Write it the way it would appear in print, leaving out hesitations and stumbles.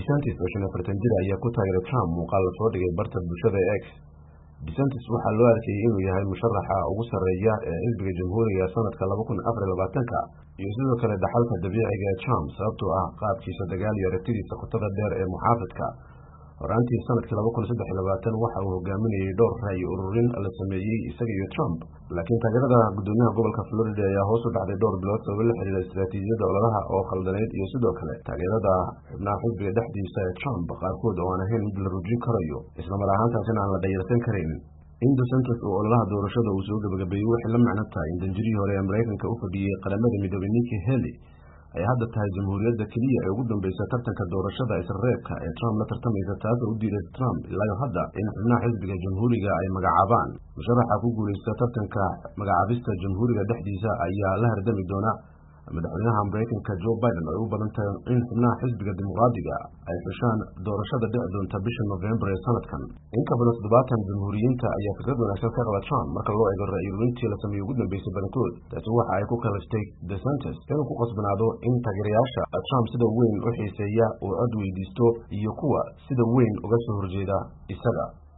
DeSantis oo 45 jir ayaa ku taageeray Trump muuqaal la soo dhigay barta bulshada X. DeSantis waxaa loo arkayay inuu yahay musharaxa ugu sarreeya ee xisbiga Jamhuuriga sanadka 2024 iyo sidoo kale dhaxalka dabiiciga ee Trump sababtoo ah qaabkiisa dagaal iyo aragtidiisa qotada dheer ee muxaafidka. horaantii sanadkii 2023 waxa uu hogaaminayay dhowr ra'yi ururin la sameeyay isaga iyo Trump, laakiin taageerada gudoomiyaha gobolka Florida ayaa hoos u dhacday dhowr bilood sabab la xiriira istiraatiijiyadda ololaha oo khaldaneyd iyo sidoo kale taageerada xubnaha xisbiga dhexdiisa ee Trump qaarkood oo aan ahayn mid la rujin karayo isla mar ahaantaasina aan la dhayalsan karin. in DeSantis uu ololaha doorashada uu soo gabagabeeyey waxay la macno tahay in danjirihii hore ee Mareykanka u fadhiyay qaramada midoobay Nikki Haley ay hadda tahay jamhuuriyadda keliya ee ugu dambaysa tartanka doorashada Israa'iilka ee Trump la tartamaysa, taasoo u diiday Trump ilaa hadda in xubnaha xisbiga Jamhuuriga ay magacaabaan. musharaxa ku guuleysta tartanka magacaabista Jamhuuriga dhexdiisa ayaa la hardami doona madaxweynaha Mareykanka Joe Biden oo u badan tahay in xubnaha xisbiga dimuqraadiga ay xushaan doorashada dhici doonta bisha November ee sanadkan. in ka badan 70 jamhuuriyiinta ayaa fikrad wanaagsan ka qaba Trump marka loo eego ra'yi ururintii la sameeyay ugu dambeysay badankood. taasi waxa ay ku kalaftay DeSantis inuu ku qasbanaado in taageerayaasha Trump sida weyn u xiiseeya uu cod weydiisto iyo kuwa sida weyn uga soo horjeeda isaga.